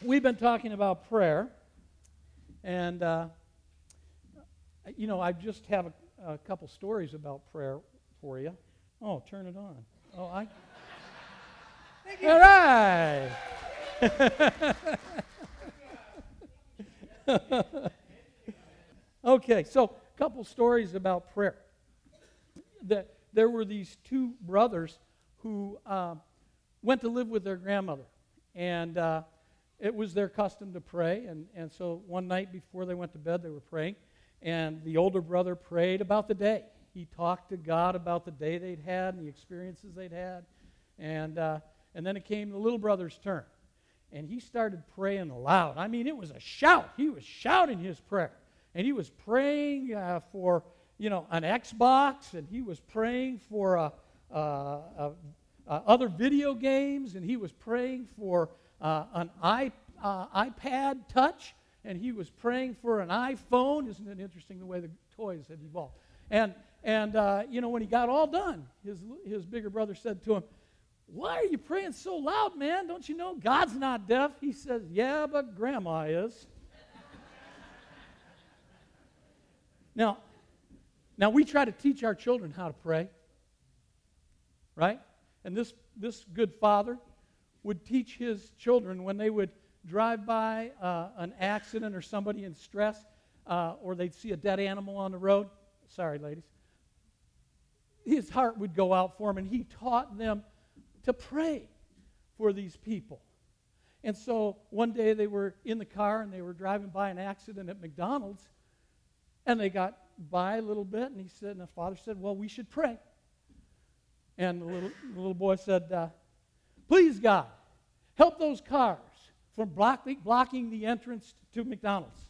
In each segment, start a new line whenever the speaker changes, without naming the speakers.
We've been talking about prayer, and I just have a couple stories about prayer for you. Oh, turn it on. Oh, all right. Okay, so a couple stories about prayer. There were these two brothers who went to live with their grandmother, and it was their custom to pray, and so one night before they went to bed, they were praying, and the older brother prayed about the day. He talked to God about the day they'd had and the experiences they'd had, and then it came the little brother's turn, and he started praying aloud. I mean, it was a shout. He was shouting his prayer, and he was praying for an Xbox, and he was praying for other video games, and he was praying for an iPad Touch, and he was praying for an iPhone. Isn't it interesting the way the toys have evolved? And when he got all done, his bigger brother said to him, "Why are you praying so loud, man? Don't you know God's not deaf?" He says, "Yeah, but Grandma is." Now we try to teach our children how to pray, right? And this good father would teach his children when they would drive by an accident or somebody in stress, or they'd see a dead animal on the road. Sorry, ladies. His heart would go out for them, and he taught them to pray for these people. And so one day they were in the car, and they were driving by an accident at McDonald's, and they got by a little bit, and the father said, "Well, we should pray." And the little boy said, "Please, God, help those cars from blocking the entrance to McDonald's."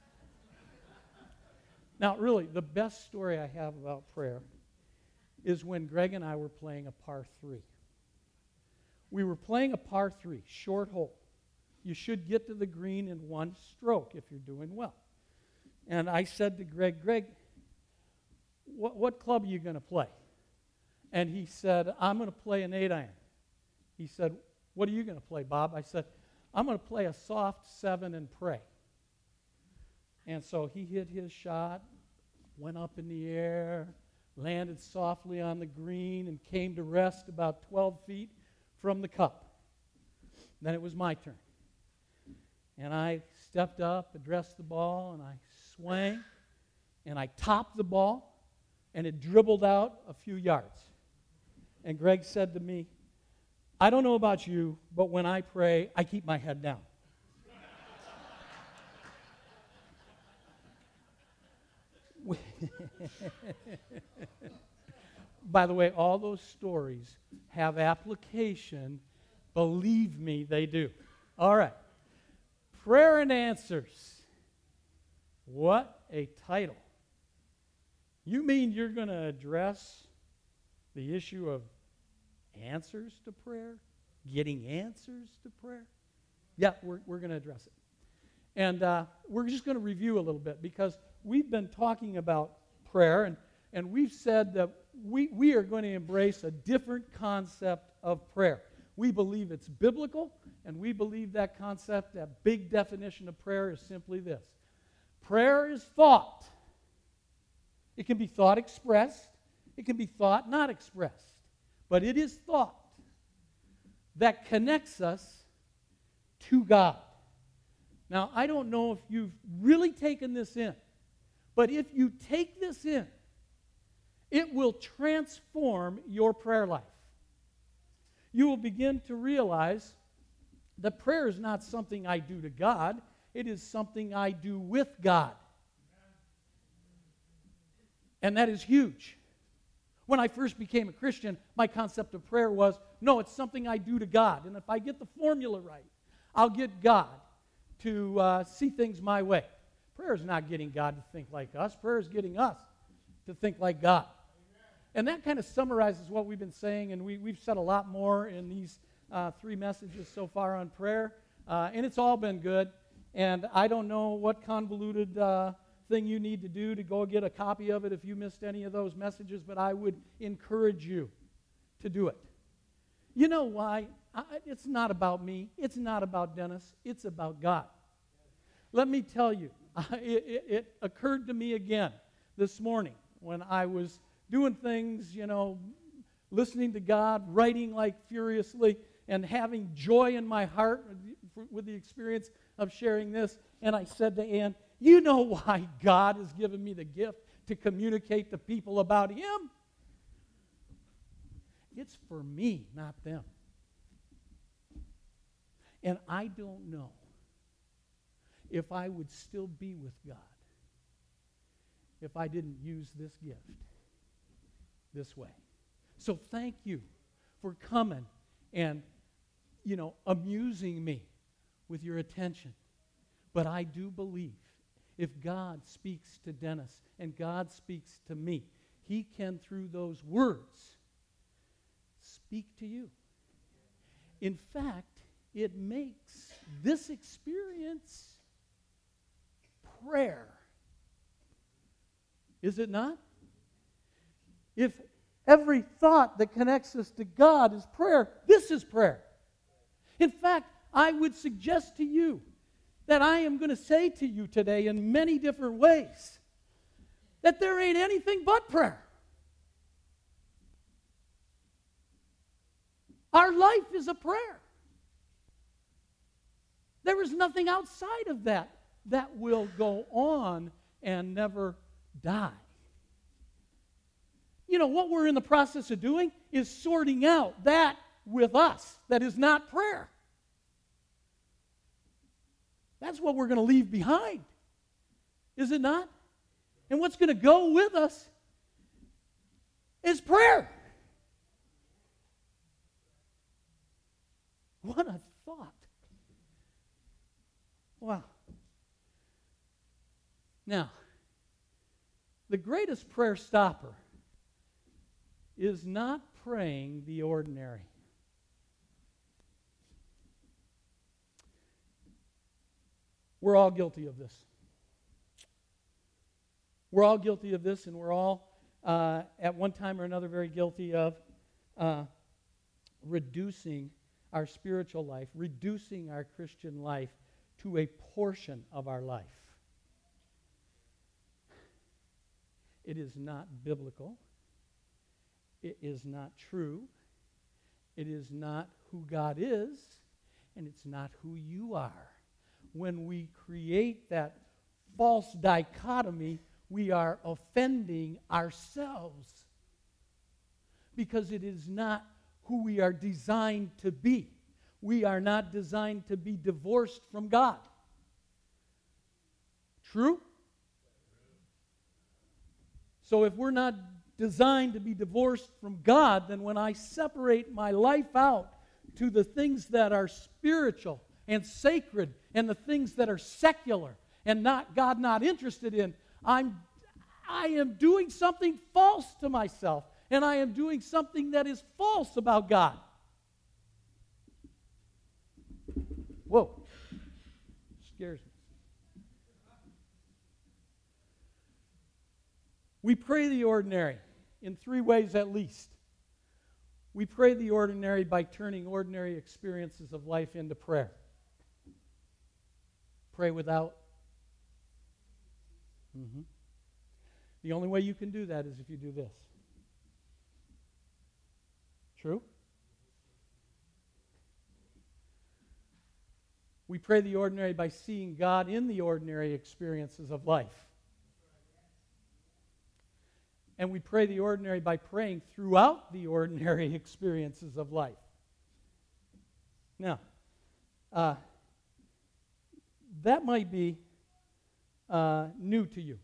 Now, really, the best story I have about prayer is when Greg and I were playing a par 3. We were playing a par 3, short hole. You should get to the green in one stroke if you're doing well. And I said to Greg, what club are you going to play? And he said, "I'm going to play an 8-iron. He said, "What are you going to play, Bob?" I said, "I'm going to play a soft 7 and pray." And so he hit his shot, went up in the air, landed softly on the green, and came to rest about 12 feet from the cup. Then it was my turn. And I stepped up, addressed the ball, and I swung, and I topped the ball, and it dribbled out a few yards. And Greg said to me, "I don't know about you, but when I pray, I keep my head down." By the way, all those stories have application. Believe me, they do. All right. Prayer and answers. What a title. You mean you're going to address the issue of answers to prayer? Getting answers to prayer? Yeah, we're going to address it. And we're just going to review a little bit because we've been talking about prayer, and we've said that we are going to embrace a different concept of prayer. We believe it's biblical, and we believe that concept, that big definition of prayer is simply this. Prayer is thought. It can be thought expressed. It can be thought not expressed. But it is thought that connects us to God. Now, I don't know if you've really taken this in, but if you take this in, it will transform your prayer life. You will begin to realize that prayer is not something I do to God, it is something I do with God. And that is huge. When I first became a Christian, my concept of prayer was, no, it's something I do to God. And if I get the formula right, I'll get God to see things my way. Prayer is not getting God to think like us. Prayer is getting us to think like God. And that kind of summarizes what we've been saying, and we've said a lot more in these 3 messages so far on prayer, and it's all been good. And I don't know what convoluted thing you need to do to go get a copy of it if you missed any of those messages, but I would encourage you to do it. You know why It's not about me. It's not about Dennis. It's about God. Let me tell you, it occurred to me again this morning when I was doing things, listening to God, writing like furiously, and having joy in my heart with the experience of sharing this. And I said to Ann, you know why God has given me the gift to communicate to people about Him? It's for me, not them. And I don't know if I would still be with God if I didn't use this gift this way. So thank you for coming and, amusing me with your attention. But I do believe if God speaks to Dennis and God speaks to me, He can, through those words, speak to you. In fact, it makes this experience prayer. Is it not? If every thought that connects us to God is prayer, this is prayer. In fact, I would suggest to you that I am going to say to you today in many different ways that there ain't anything but prayer. Our life is a prayer. There is nothing outside of that will go on and never die. What we're in the process of doing is sorting out that with us that is not prayer. That's what we're going to leave behind, is it not? And what's going to go with us is prayer. What a thought. Wow. Now, the greatest prayer stopper is not praying the ordinary. We're all guilty of this. We're all guilty of this, and we're all, at one time or another, very guilty of reducing our spiritual life, reducing our Christian life to a portion of our life. It is not biblical. It is not true. It is not who God is, and it's not who you are. When we create that false dichotomy, we are offending ourselves because it is not who we are designed to be. We are not designed to be divorced from God. True? So if we're not designed to be divorced from God, then when I separate my life out to the things that are spiritual and sacred and the things that are secular and God not interested in, I am doing something false to myself, and I am doing something that is false about God. Whoa. Scares me. We pray the ordinary in 3 ways at least. We pray the ordinary by turning ordinary experiences of life into prayer. Pray without. The only way you can do that is if you do this. True? We pray the ordinary by seeing God in the ordinary experiences of life. And we pray the ordinary by praying throughout the ordinary experiences of life. Now, that might be new to you.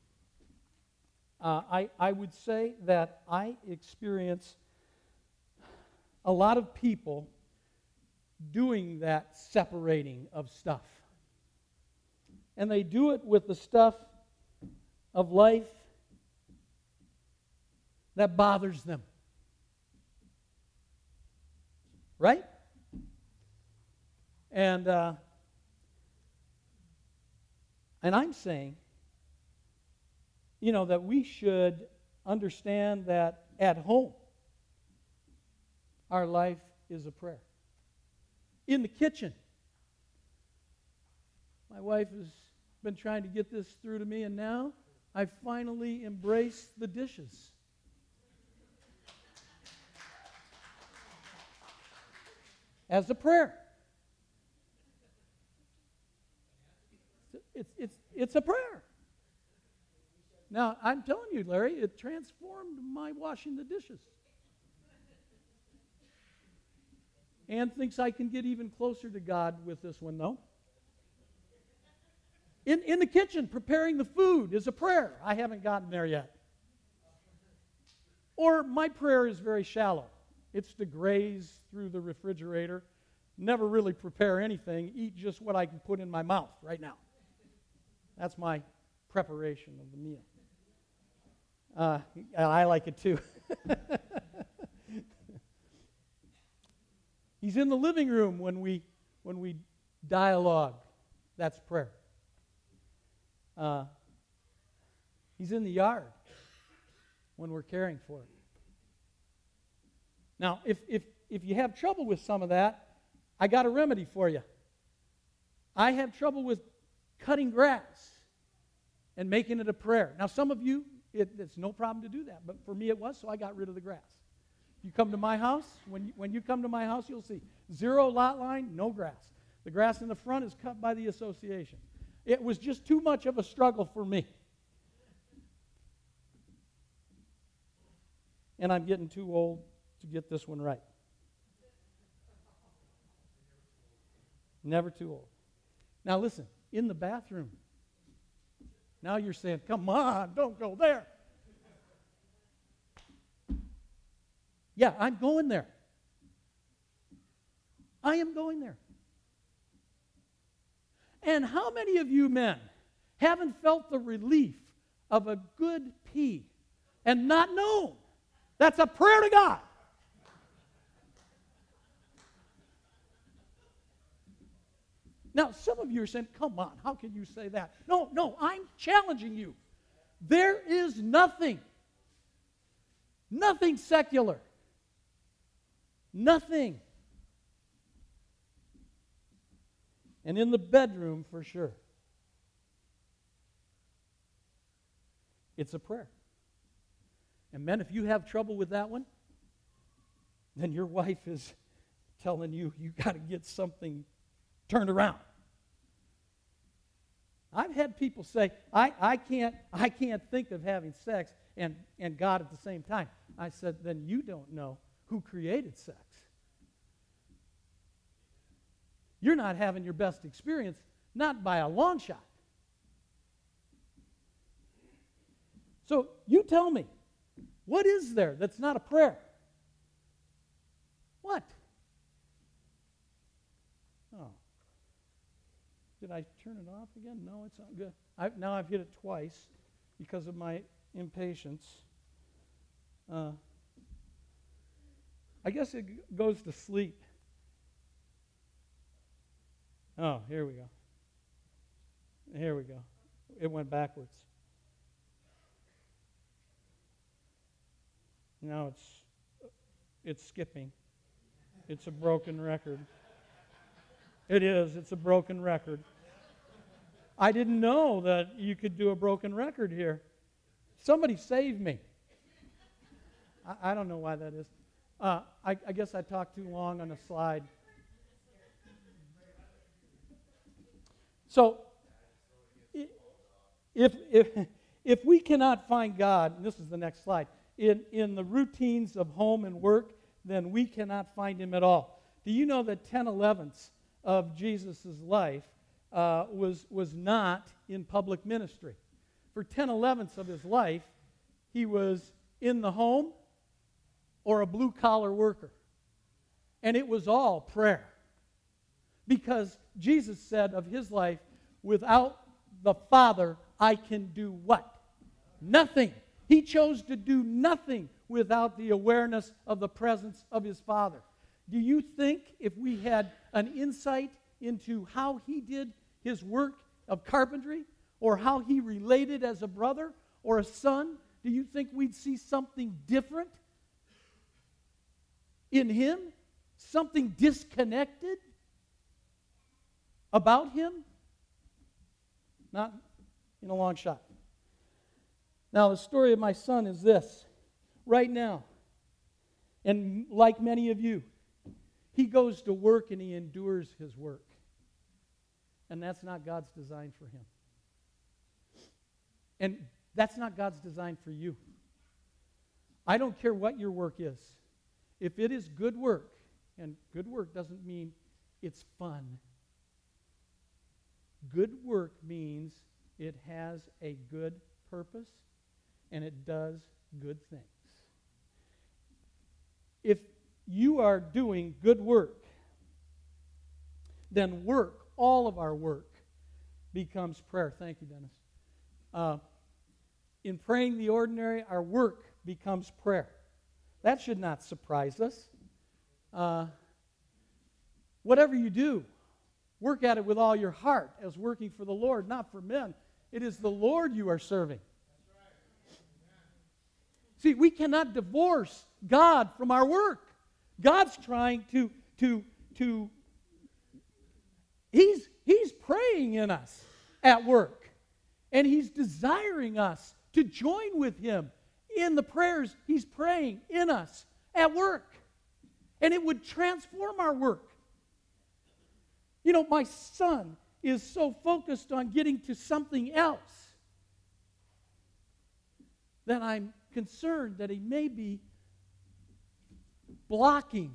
I would say that I experience a lot of people doing that separating of stuff. And they do it with the stuff of life that bothers them. Right? And I'm saying, that we should understand that at home, our life is a prayer. in the kitchen. My wife has been trying to get this through to me, and now I finally embraced the dishes. As a prayer. It's a prayer. Now, I'm telling you, Larry, it transformed my washing the dishes. Ann thinks I can get even closer to God with this one, though. In the kitchen, preparing the food is a prayer. I haven't gotten there yet. Or my prayer is very shallow. It's to graze through the refrigerator, never really prepare anything, eat just what I can put in my mouth right now. That's my preparation of the meal. I like it too. He's in the living room when we dialogue. That's prayer. He's in the yard when we're caring for it. Now, if you have trouble with some of that, I got a remedy for you. I have trouble with cutting grass and making it a prayer. Now, some of you, it's no problem to do that, but for me it was, so I got rid of the grass. You come to my house, when you come to my house, you'll see 0 lot line, no grass. The grass in the front is cut by the association. It was just too much of a struggle for me. And I'm getting too old to get this one right. Never too old. Now listen, in the bathroom. Now you're saying, come on, don't go there. Yeah, I'm going there. I am going there. And how many of you men haven't felt the relief of a good pee and not known? That's a prayer to God. Now, some of you are saying, come on, how can you say that? No, I'm challenging you. There is nothing secular. Nothing. And in the bedroom, for sure. It's a prayer. And men, if you have trouble with that one, then your wife is telling you got to get something turned around. I've had people say, I can't think of having sex and God at the same time. I said, then you don't know who created sex. You're not having your best experience, not by a long shot. So you tell me, what is there that's not a prayer? What? Oh. Did I turn it off again? No, it's not good. Now I've hit it twice because of my impatience. I guess it goes to sleep. Oh, here we go. Here we go. It went backwards. Now it's skipping. It's a broken record. It is. It's a broken record. I didn't know that you could do a broken record here. Somebody save me. I don't know why that is. I guess I talked too long on a slide. So, if we cannot find God, and this is the next slide, in the routines of home and work, then we cannot find Him at all. Do you know that 10/11ths of Jesus' life was not in public ministry? For 10/11ths of His life, He was in the home or a blue-collar worker. And it was all prayer. Because Jesus said of His life, without the Father, I can do what? Nothing. He chose to do nothing without the awareness of the presence of His Father. Do you think if we had an insight into how He did His work of carpentry, or how He related as a brother or a son, do you think we'd see something different in Him? Something disconnected? about Him? Not in a long shot. Now, the story of my son is this. Right now, and like many of you, he goes to work and he endures his work. And that's not God's design for him. And that's not God's design for you. I don't care what your work is. If it is good work, and good work doesn't mean it's fun. Good work means it has a good purpose and it does good things. If you are doing good work, then work, all of our work, becomes prayer. Thank you, Dennis. In praying the ordinary, our work becomes prayer. That should not surprise us. Whatever you do, work at it with all your heart as working for the Lord, not for men. It is the Lord you are serving. See, we cannot divorce God from our work. God's trying to He's praying in us at work. And He's desiring us to join with Him in the prayers He's praying in us at work. And it would transform our work. You know, my son is so focused on getting to something else that I'm concerned that he may be blocking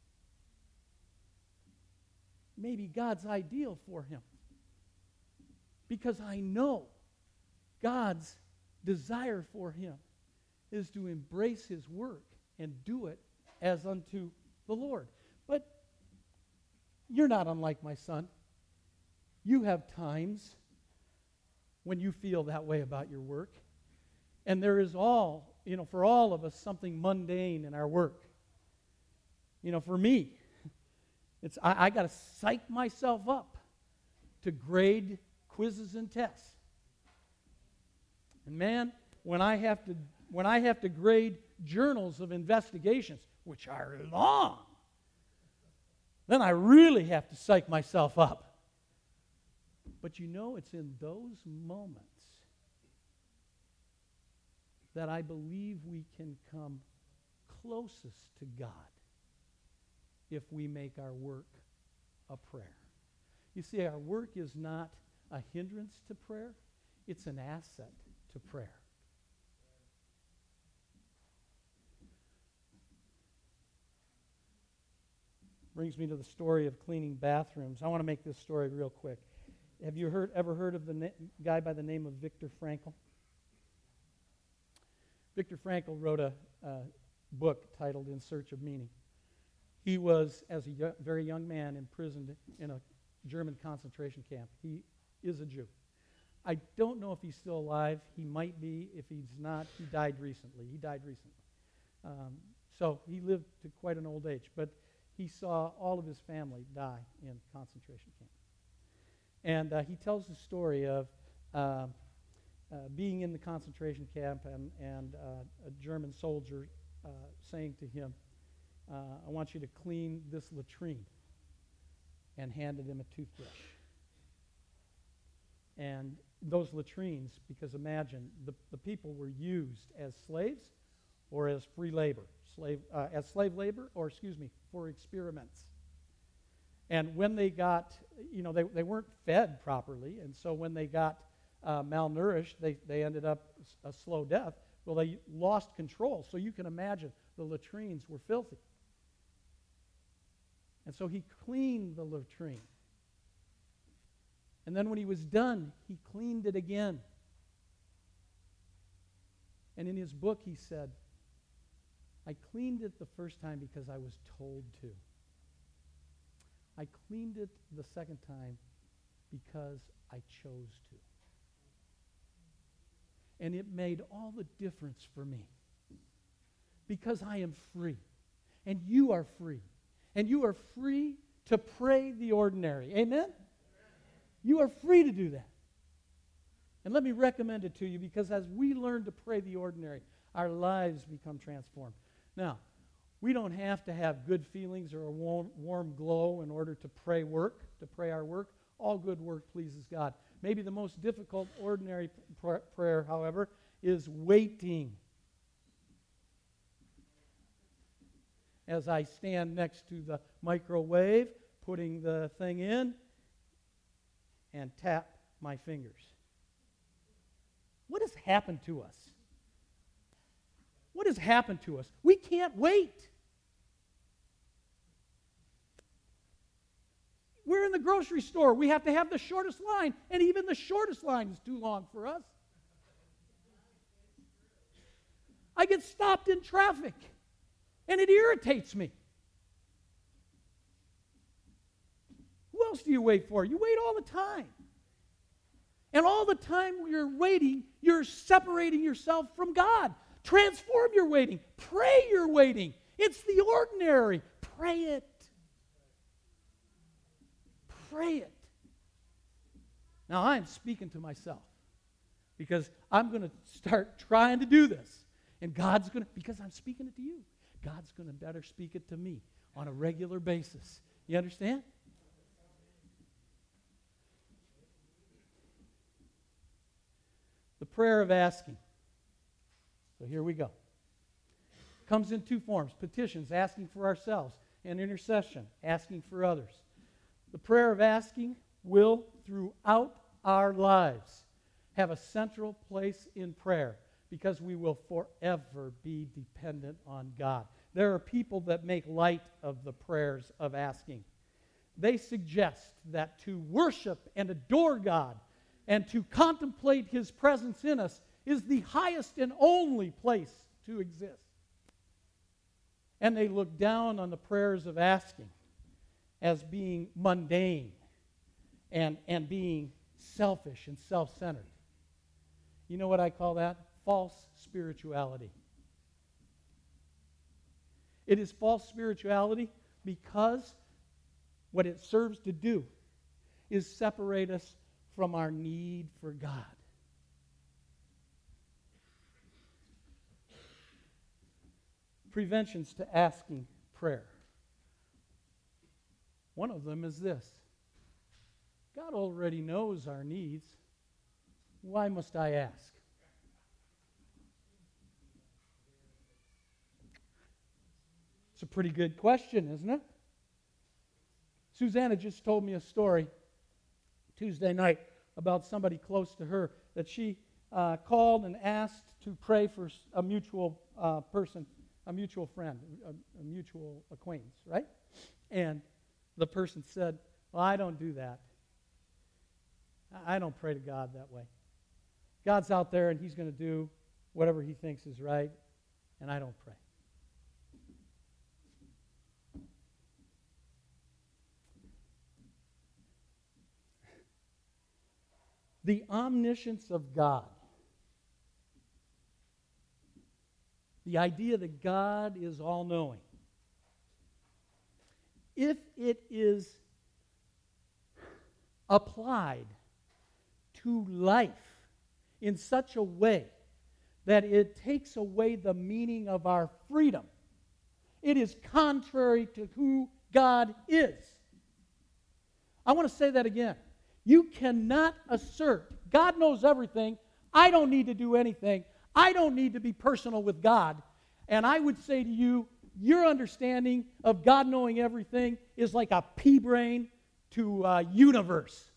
maybe God's ideal for him. Because I know God's desire for him is to embrace his work and do it as unto the Lord. But you're not unlike my son. You have times when you feel that way about your work. And there is for all of us, something mundane in our work. For me, I got to psych myself up to grade quizzes and tests. And man, when I have to grade journals of investigations, which are long, then I really have to psych myself up. But it's in those moments that I believe we can come closest to God if we make our work a prayer. You see, our work is not a hindrance to prayer, it's an asset to prayer. Brings me to the story of cleaning bathrooms. I want to make this story real quick. Have you ever heard of the guy by the name of Viktor Frankl? Viktor Frankl wrote a book titled In Search of Meaning. He was, as a very young man, imprisoned in a German concentration camp. He is a Jew. I don't know if he's still alive. He might be. If he's not, he died recently. So he lived to quite an old age. But he saw all of his family die in concentration camp. And he tells the story of being in the concentration camp and a German soldier saying to him, I want you to clean this latrine, and handed him a toothbrush. And those latrines, because imagine, the people were used as slaves or as free labor, as slave labor, for experiments. And when they got, they weren't fed properly, and so when they got malnourished, they ended up a slow death. Well, they lost control, so you can imagine the latrines were filthy. And so he cleaned the latrine. And then when he was done, he cleaned it again. And in his book, he said, I cleaned it the first time because I was told to. I cleaned it the second time because I chose to. And it made all the difference for me. Because I am free. And you are free. And you are free to pray the ordinary. Amen? You are free to do that. And let me recommend it to you, because as we learn to pray the ordinary, our lives become transformed. Now, we don't have to have good feelings or a warm glow in order to pray our work. All good work pleases God. Maybe the most difficult ordinary prayer, however, is waiting. As I stand next to the microwave, putting the thing in, and tap my fingers. What has happened to us? What has happened to us? We can't wait. We're in the grocery store. We have to have the shortest line, and even the shortest line is too long for us. I get stopped in traffic, and it irritates me. Who else do you wait for? You wait all the time. And all the time you're waiting, you're separating yourself from God. Transform your waiting. Pray your waiting. It's the ordinary. Pray it. Pray it. Now, I'm speaking to myself because I'm going to start trying to do this. And God's going to, because I'm speaking it to you, God's going to better speak it to me on a regular basis. You understand? The prayer of asking. So here we go. Comes in two forms: petitions, asking for ourselves, and intercession, asking for others. The prayer of asking will, throughout our lives, have a central place in prayer because we will forever be dependent on God. There are people that make light of the prayers of asking. They suggest that to worship and adore God and to contemplate His presence in us is the highest and only place to exist. And they look down on the prayers of asking as being mundane and being selfish and self-centered. You know what I call that? False spirituality. It is false spirituality because what it serves to do is separate us from our need for God. Preventions to asking prayer. One of them is this: God already knows our needs. Why must I ask? It's a pretty good question, isn't it? Susanna just told me a story Tuesday night about somebody close to her that she called and asked to pray for a mutual person, a mutual friend, a mutual acquaintance, right? And the person said, well, I don't do that. I don't pray to God that way. God's out there and He's going to do whatever He thinks is right, and I don't pray. The omniscience of God. The idea that God is all-knowing. If it is applied to life in such a way that it takes away the meaning of our freedom, it is contrary to who God is. I want to say that again. You cannot assert, God knows everything, I don't need to do anything, I don't need to be personal with God. And I would say to you, your understanding of God knowing everything is like a pea brain to a universe.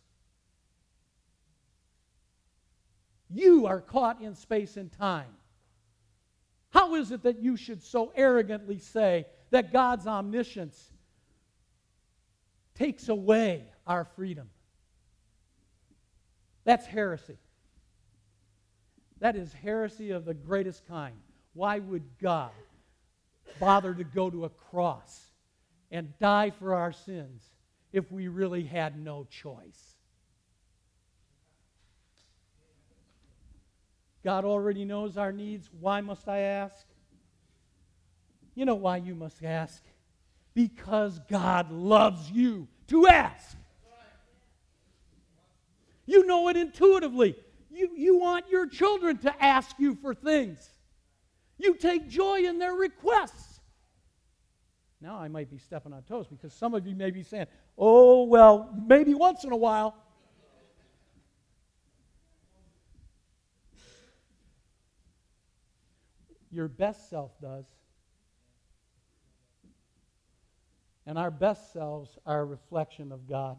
You are caught in space and time. How is it that you should so arrogantly say that God's omniscience takes away our freedom? That's heresy. That is heresy of the greatest kind. Why would God bother to go to a cross and die for our sins if we really had no choice? God already knows our needs. Why must I ask? You know why you must ask? Because God loves you to ask. You know it intuitively. You want your children to ask you for things. You take joy in their requests. Now I might be stepping on toes because some of you may be saying, Oh, well, maybe once in a while. Your best self does. And our best selves are a reflection of God.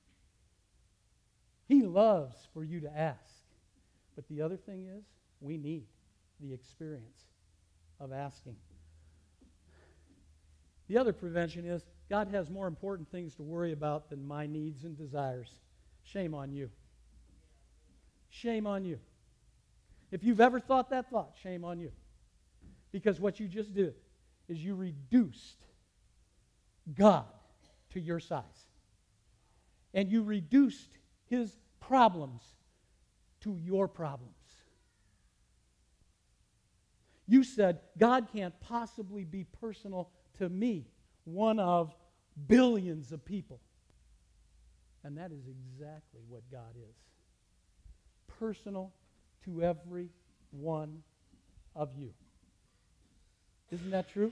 He loves for you to ask. But the other thing is, we need the experience of asking. The other prevention is, God has more important things to worry about than my needs and desires. Shame on you. Shame on you. If you've ever thought that thought, shame on you. Because what you just did is you reduced God to your size. And you reduced His problems to your problems. You said, God can't possibly be personal to me, one of billions of people. And that is exactly what God is. Personal to every one of you. Isn't that true?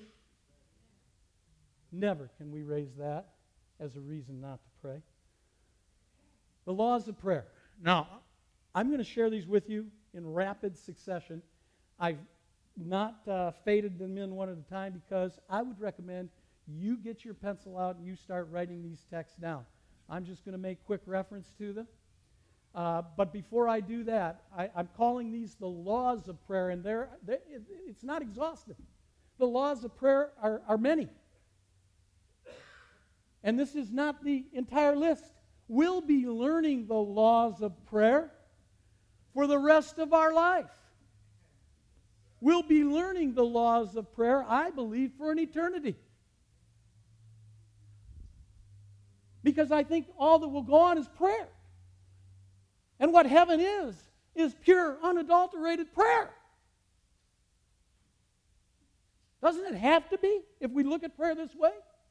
Never can we raise that as a reason not to pray. The laws of prayer. Now, I'm going to share these with you in rapid succession. I've not faded them in one at a time because I would recommend you get your pencil out and you start writing these texts down. I'm just going to make quick reference to them. But before I do that, I'm calling these the laws of prayer, and it's not exhaustive. The laws of prayer are many. And this is not the entire list. We'll be learning the laws of prayer for the rest of our life. We'll be learning the laws of prayer, I believe, for an eternity. Because I think all that will go on is prayer. And what heaven is pure, unadulterated prayer. Doesn't it have to be if we look at prayer this way?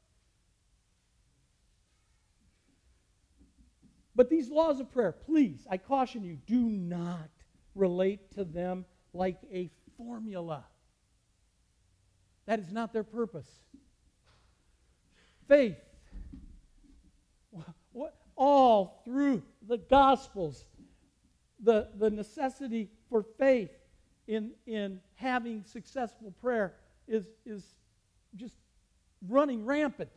But these laws of prayer, please, I caution you, do not relate to them like a formula. That is not their purpose. Faith. All through the Gospels, the necessity for faith in having successful prayer is just running rampant.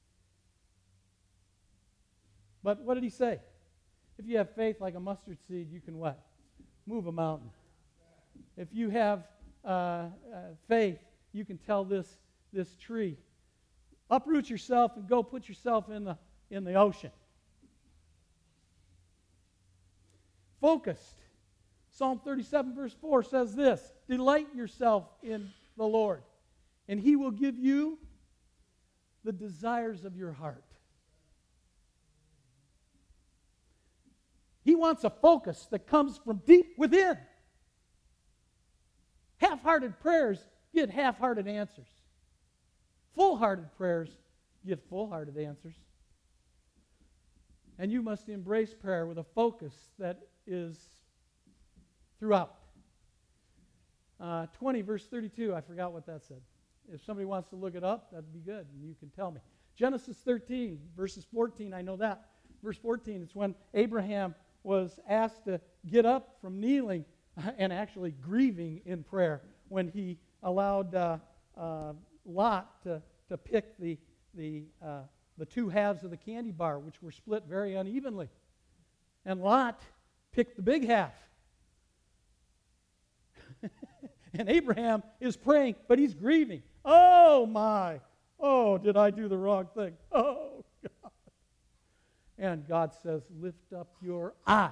But what did he say? If you have faith like a mustard seed, you can what? Move a mountain. If you have faith, you can tell this tree, uproot yourself and go put yourself in the ocean. Focused. Psalm 37 verse 4 says this, delight yourself in the Lord, and He will give you the desires of your heart. He wants a focus that comes from deep within. Half-hearted prayers get half-hearted answers. Full-hearted prayers give full-hearted answers. And you must embrace prayer with a focus that is throughout. 20 verse 32, I forgot what that said. If somebody wants to look it up, that'd be good, and you can tell me. Genesis 13, verses 14, I know that. Verse 14, it's when Abraham was asked to get up from kneeling and actually grieving in prayer when he allowed Lot to pick the two halves of the candy bar, which were split very unevenly. And Lot picked the big half. And Abraham is praying, but he's grieving. Oh, my. Oh, did I do the wrong thing? Oh, God. And God says, lift up your eyes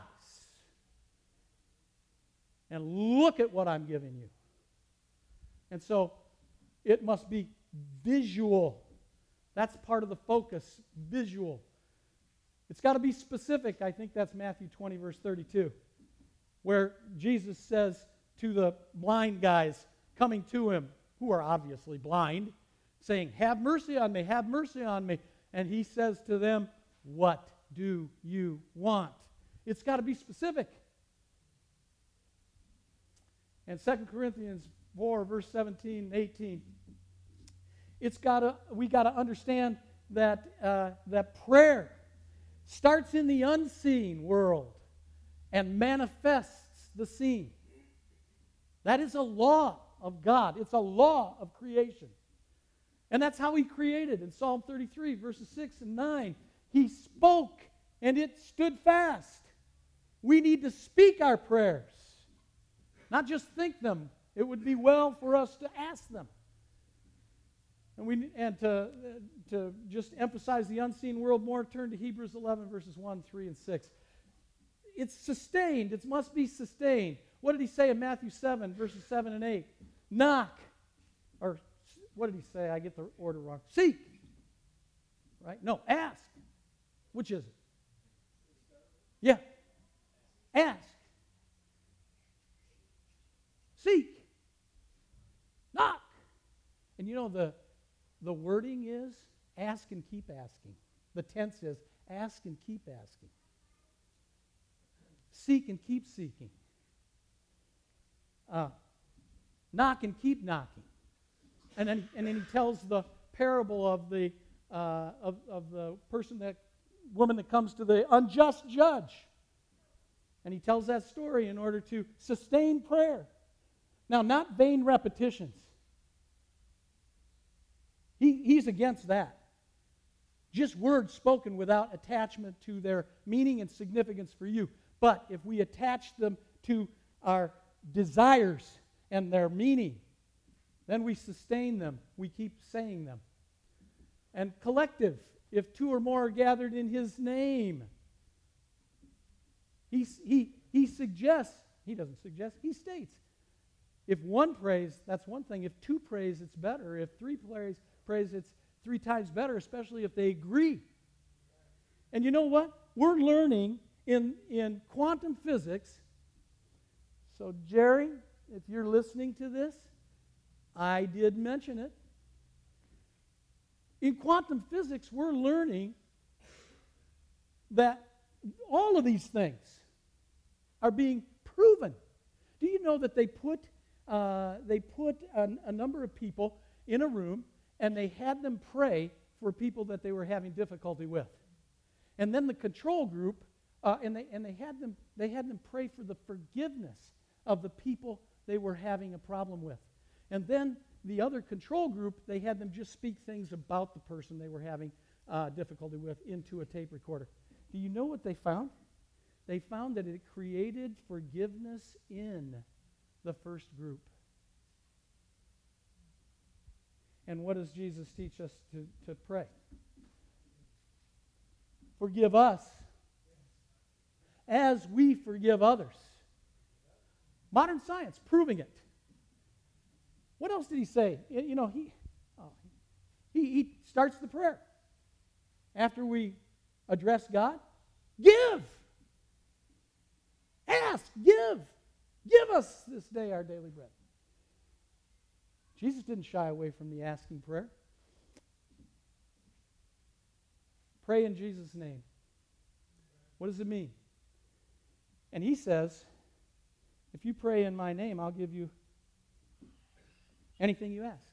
and look at what I'm giving you. And so it must be visual. That's part of the focus, visual. It's got to be specific. I think that's Matthew 20, verse 32, where Jesus says to the blind guys coming to him, who are obviously blind, saying, have mercy on me, have mercy on me. And he says to them, what do you want? It's got to be specific. And 2 Corinthians 4, verse 17 and 18, we got to understand that prayer starts in the unseen world and manifests the seen. That is a law of God. It's a law of creation. And that's how he created. In Psalm 33, verses 6 and 9, he spoke and it stood fast. We need to speak our prayers, not just think them. It would be well for us to ask them. And to just emphasize the unseen world more, turn to Hebrews 11, verses 1, 3, and 6. It's sustained. It must be sustained. What did he say in Matthew 7, verses 7 and 8? Knock. Or what did he say? I get the order wrong. Seek. Right? No, ask. Which is it? Yeah. Ask. Seek. Knock. And you know the wording is ask and keep asking. The tense is ask and keep asking. Seek and keep seeking. Knock and keep knocking. And then he tells the parable of the woman that comes to the unjust judge. And he tells that story in order to sustain prayer. Now, not vain repetitions. He's against that. Just words spoken without attachment to their meaning and significance for you. But if we attach them to our desires and their meaning, then we sustain them. We keep saying them. And collective, if two or more are gathered in his name. He suggests, he doesn't suggest, he states, if one prays, that's one thing. If two prays, it's better. If three prays, it's 3 times better, especially if they agree. And you know what? We're learning in quantum physics. So, Jerry, if you're listening to this, I did mention it. In quantum physics, we're learning that all of these things are being proven. Do you know that they put a number of people in a room and they had them pray for people that they were having difficulty with, and then the control group and they had them pray for the forgiveness of the people they were having a problem with, and then the other control group, they had them just speak things about the person they were having difficulty with into a tape recorder. Do you know what they found? They found that it created forgiveness in the first group. And what does Jesus teach us to pray? Forgive us as we forgive others. Modern science proving it. What else did he say? You know, he starts the prayer. After we address God, give. Ask, give. Give us this day our daily bread. Jesus didn't shy away from the asking prayer. Pray in Jesus' name. What does it mean? And he says, if you pray in my name, I'll give you anything you ask.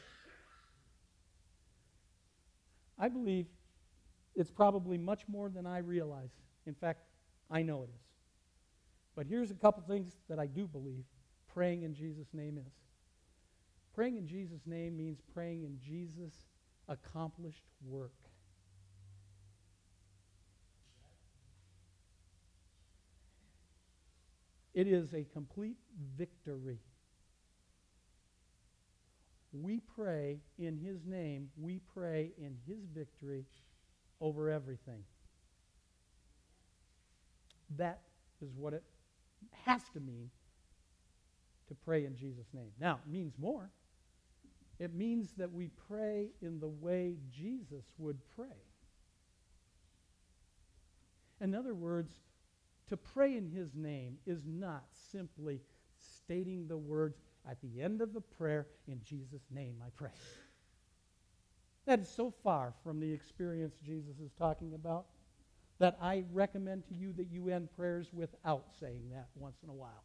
I believe it's probably much more than I realize. In fact, I know it is. But here's a couple things that I do believe praying in Jesus' name is. Praying in Jesus' name means praying in Jesus' accomplished work. It is a complete victory. We pray in his name. We pray in his victory over everything. That is what it has to mean to pray in Jesus' name. Now, it means more. It means that we pray in the way Jesus would pray. In other words, to pray in his name is not simply stating the words at the end of the prayer, in Jesus' name I pray. That is so far from the experience Jesus is talking about that I recommend to you that you end prayers without saying that once in a while.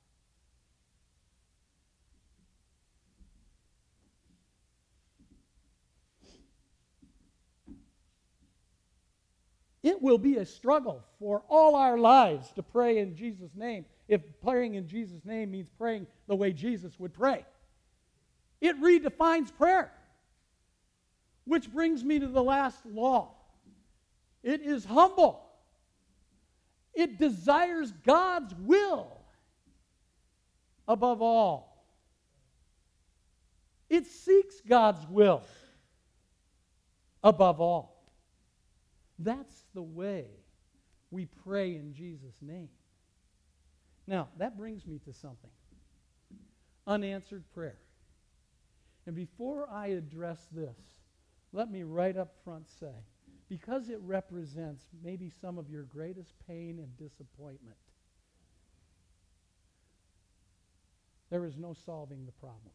It will be a struggle for all our lives to pray in Jesus' name, if praying in Jesus' name means praying the way Jesus would pray. It redefines prayer. Which brings me to the last law. It is humble. It desires God's will above all. It seeks God's will above all. That's the way we pray in Jesus' name. Now, that brings me to something. Unanswered prayer. And before I address this, let me right up front say, because it represents maybe some of your greatest pain and disappointment, there is no solving the problem.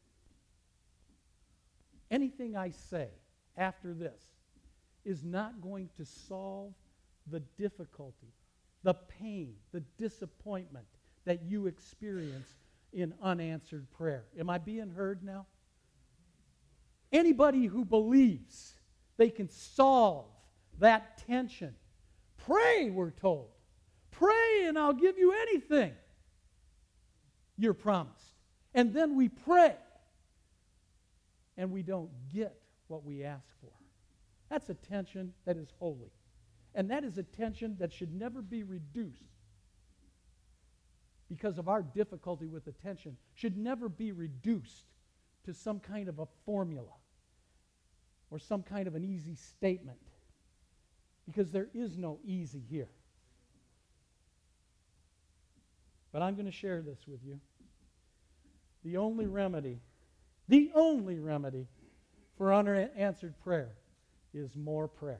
Anything I say after this is not going to solve the difficulty, the pain, the disappointment that you experience in unanswered prayer. Am I being heard now? Anybody who believes they can solve that tension, pray, we're told. Pray and I'll give you anything you're promised. And then we pray and we don't get what we ask for. That's a tension that is holy. And that is a tension that should never be reduced because of our difficulty with attention, should never be reduced to some kind of a formula or some kind of an easy statement, because there is no easy here. But I'm going to share this with you. The only remedy for unanswered prayer is more prayer.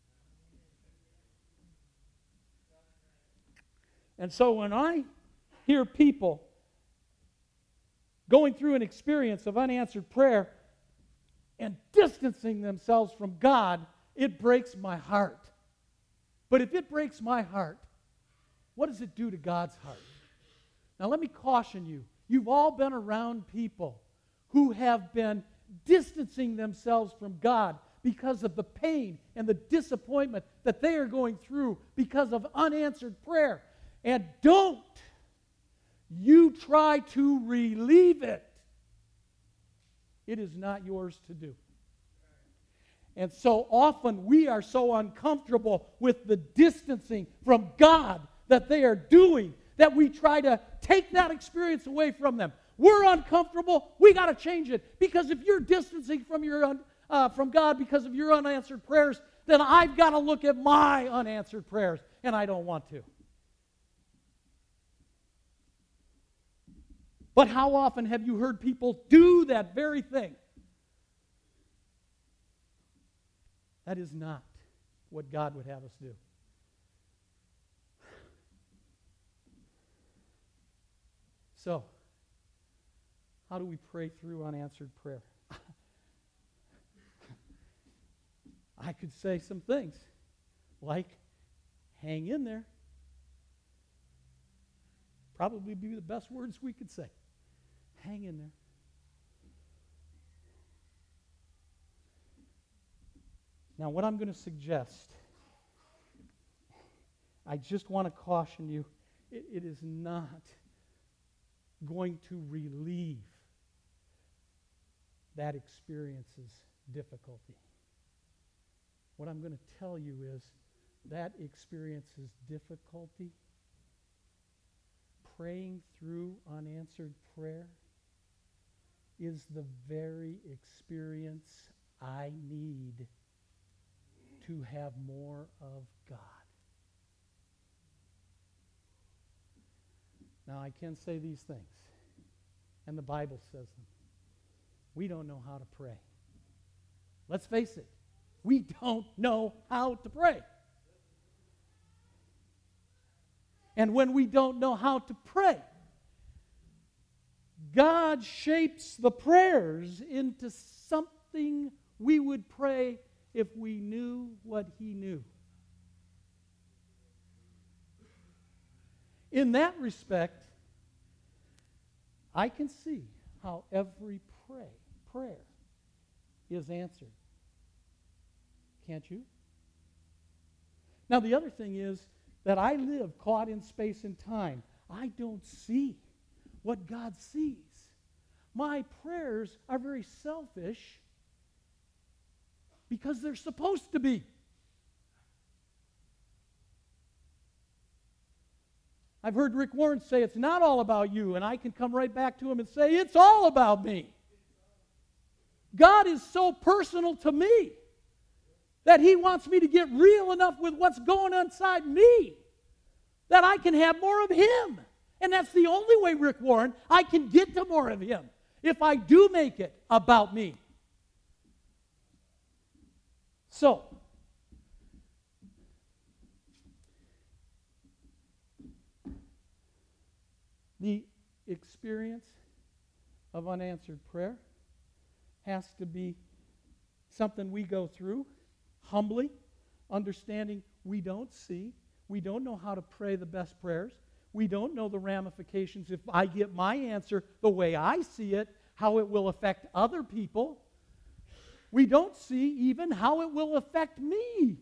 And so when I hear people going through an experience of unanswered prayer and distancing themselves from God, it breaks my heart. But if it breaks my heart, what does it do to God's heart? Now let me caution you. You've all been around people who have been distancing themselves from God because of the pain and the disappointment that they are going through because of unanswered prayer. And don't you try to relieve it. It is not yours to do. And so often we are so uncomfortable with the distancing from God that they are doing that we try to take that experience away from them. We're uncomfortable. We got to change it, because if you're distancing from God because of your unanswered prayers, then I've got to look at my unanswered prayers, and I don't want to. But how often have you heard people do that very thing? That is not what God would have us do. So, how do we pray through unanswered prayer? I could say some things like, hang in there. Probably be the best words we could say. Hang in there. Now, what I'm going to suggest, I just want to caution you, it is not going to relieve that experience's difficulty. What I'm going to tell you is that experience's difficulty, praying through unanswered prayer, is the very experience I need to have more of God. Now, I can say these things, and the Bible says them. We don't know how to pray. Let's face it, we don't know how to pray. And when we don't know how to pray, God shapes the prayers into something we would pray if we knew what He knew. In that respect, I can see how every prayer is answered. Can't you? Now, the other thing is that I live caught in space and time. I don't see what God sees. My prayers are very selfish because they're supposed to be. I've heard Rick Warren say it's not all about you, and I can come right back to him and say it's all about me. God is so personal to me that He wants me to get real enough with what's going on inside me that I can have more of Him. And that's the only way, Rick Warren, I can get to more of Him, if I do make it about me. So, the experience of unanswered prayer has to be something we go through humbly, understanding we don't see, we don't know how to pray the best prayers, we don't know the ramifications if I get my answer the way I see it, how it will affect other people. We don't see even how it will affect me.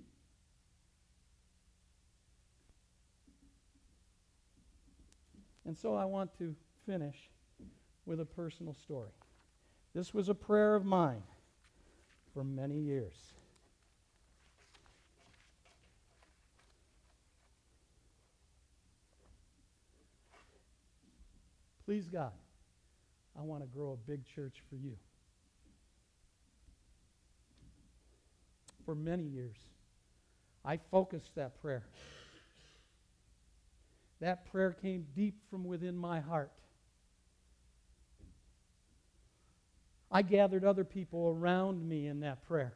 And so I want to finish with a personal story. This was a prayer of mine for many years. Please God, I want to grow a big church for you. For many years, I focused that prayer. That prayer came deep from within my heart. I gathered other people around me in that prayer.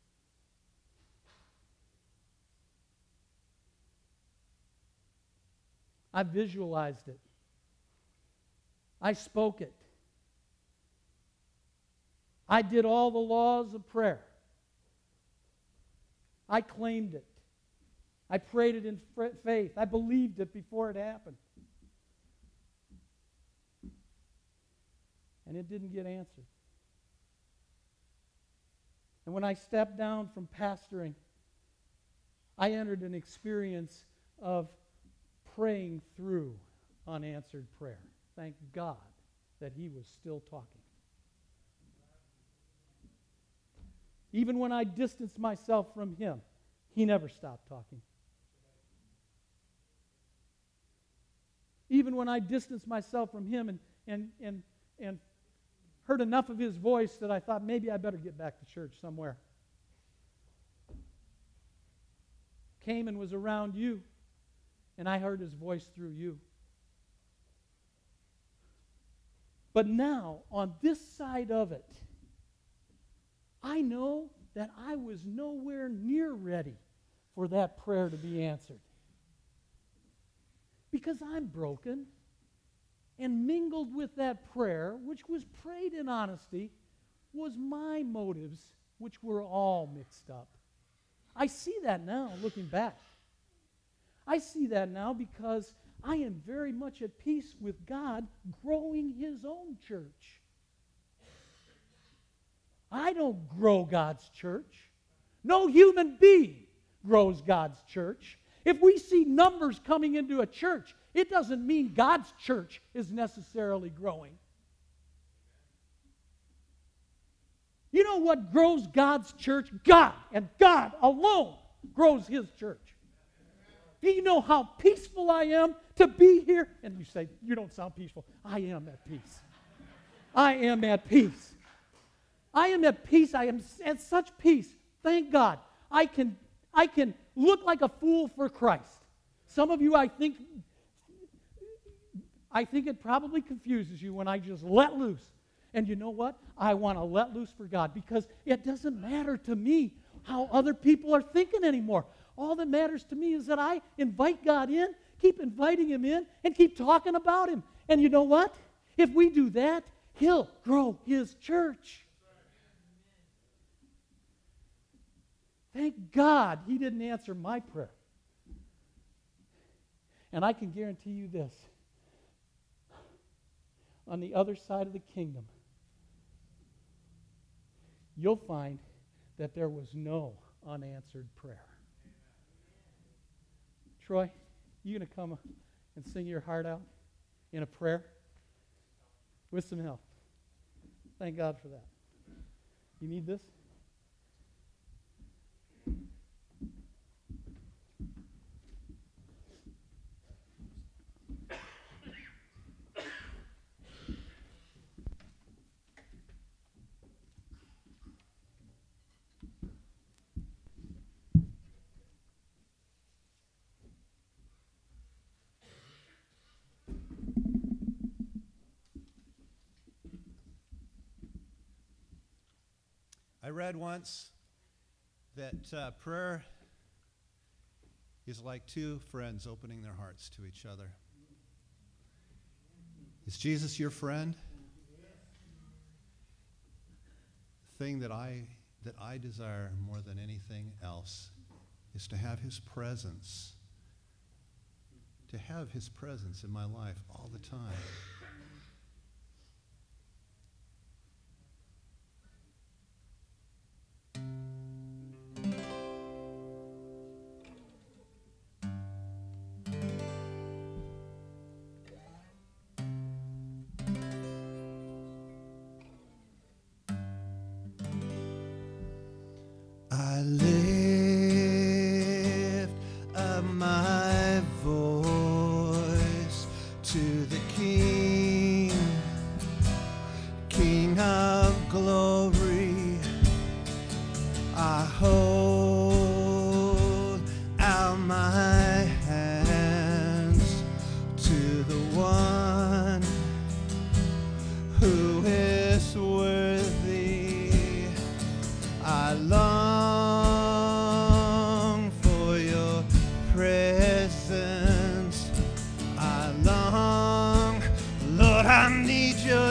I visualized it. I spoke it. I did all the laws of prayer. I claimed it. I prayed it in faith. I believed it before it happened. And it didn't get answered. And when I stepped down from pastoring, I entered an experience of praying through unanswered prayer. Thank God that He was still talking. Even when I distanced myself from Him, He never stopped talking. Even when I distanced myself from Him and heard enough of His voice that I thought maybe I better get back to church somewhere. Cayman was around you, and I heard His voice through you. But now, on this side of it, I know that I was nowhere near ready for that prayer to be answered. Because I'm broken, and mingled with that prayer, which was prayed in honesty, was my motives, which were all mixed up. I see that now, looking back. I see that now because I am very much at peace with God growing His own church. I don't grow God's church. No human being grows God's church. If we see numbers coming into a church, it doesn't mean God's church is necessarily growing. You know what grows God's church? God, and God alone grows His church. Do you know how peaceful I am to be here? And you say, you don't sound peaceful. I am at peace. I am at peace. I am at peace. I am at such peace. Thank God. I can look like a fool for Christ. Some of you, I think it probably confuses you when I just let loose. And you know what? I want to let loose for God because it doesn't matter to me how other people are thinking anymore. All that matters to me is that I invite God in, keep inviting Him in, and keep talking about Him. And you know what? If we do that, He'll grow His church. Thank God He didn't answer my prayer. And I can guarantee you this. On the other side of the kingdom, you'll find that there was no unanswered prayer. Troy, you going to come and sing your heart out in a prayer with some help? Thank God for that. You need this?
I read once that prayer is like two friends opening their hearts to each other. Is Jesus your friend? The thing that I desire more than anything else is to have his presence. To have his presence in my life all the time. I lift up my voice to the King, King of glory. I hold out my hands to the one who is worthy. I long for your presence. I long, Lord, I need your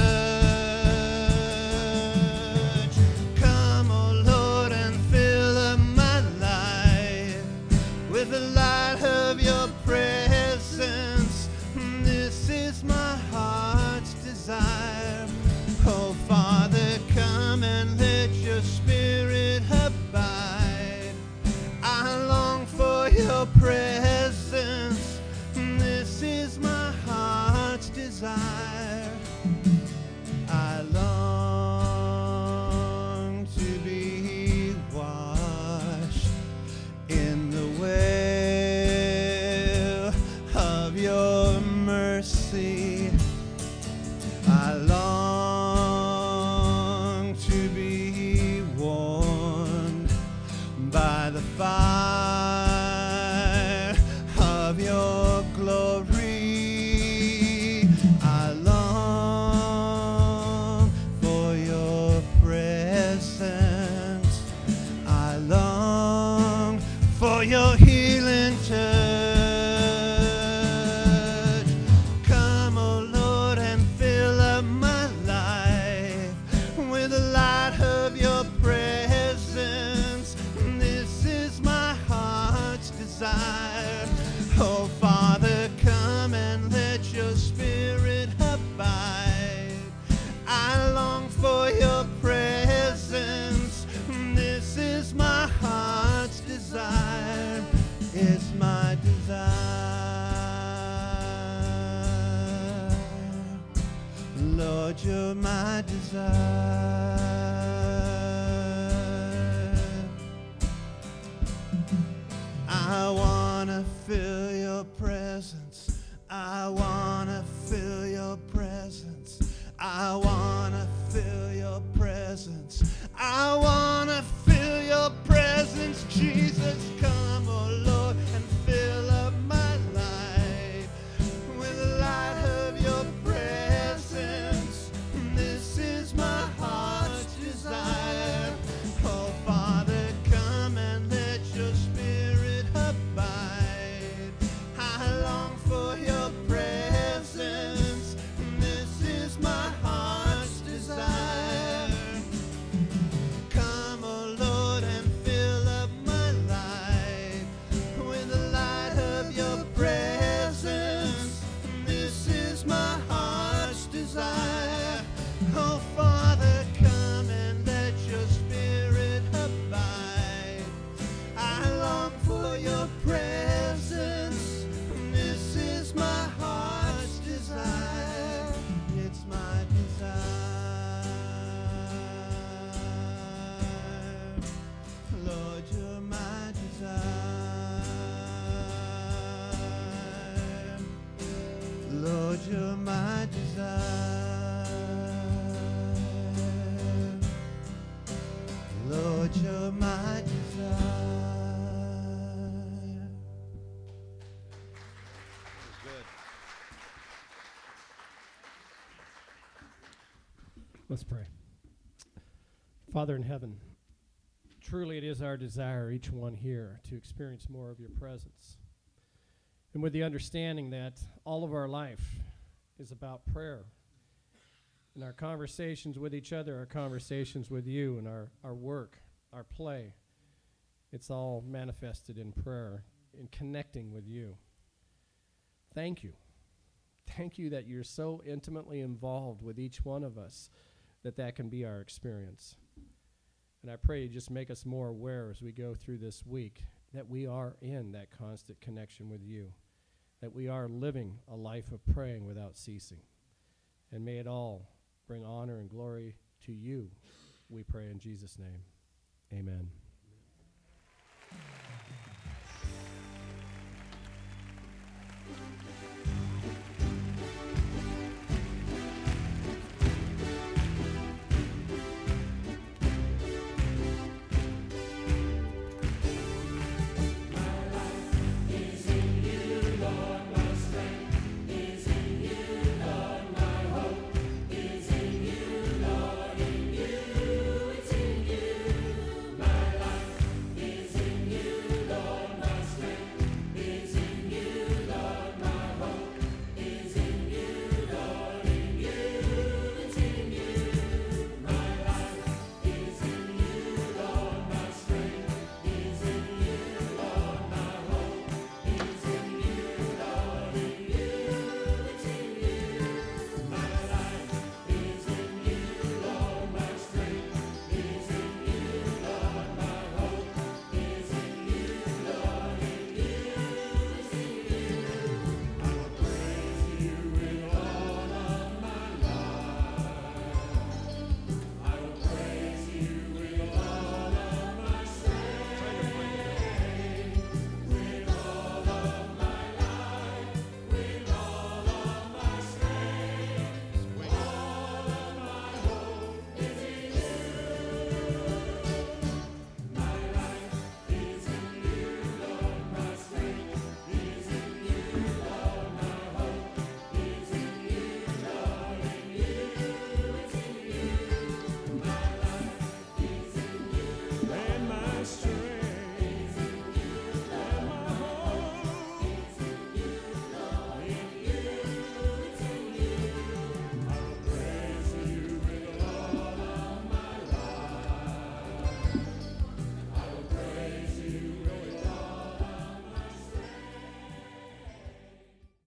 touch. Come, oh Lord, and fill up my life with the light of your presence. This is my heart's desire. Oh Father, come and let your spirit abide. I long for your presence. This is my heart's desire. I long to be washed in the well of your mercy. I long to be warmed by the fire of your glory. I long for your presence. I long for your healing touch. Come, oh Lord, and fill up my life with the light of your presence. This is my heart's desire. Oh Father, come and let your spirit abide. I long for your presence. This is my heart's desire. It's my desire. Lord, you're my desire. I want to feel your presence. I want to feel your presence. I want to feel your presence. I want to feel your presence. Jesus, come, oh Lord, and fill up my life with the light of your presence. This is my heart's desire. Oh Father, come and let your spirit abide. you're my desire. Lord, you're my desire.
Good.
Let's pray. Father in heaven, truly it is our desire, each one here, to experience more of your presence. And with the understanding that all of our life is about prayer. And our conversations with each other, our conversations with you, and our work, our play, it's all manifested in prayer, in connecting with you. Thank you. Thank you that you're so intimately involved with each one of us that can be our experience. And I pray you just make us more aware as we go through this week that we are in that constant connection with you, that we are living a life of praying without ceasing. And may it all bring honor and glory to you, we pray in Jesus' name. Amen.
You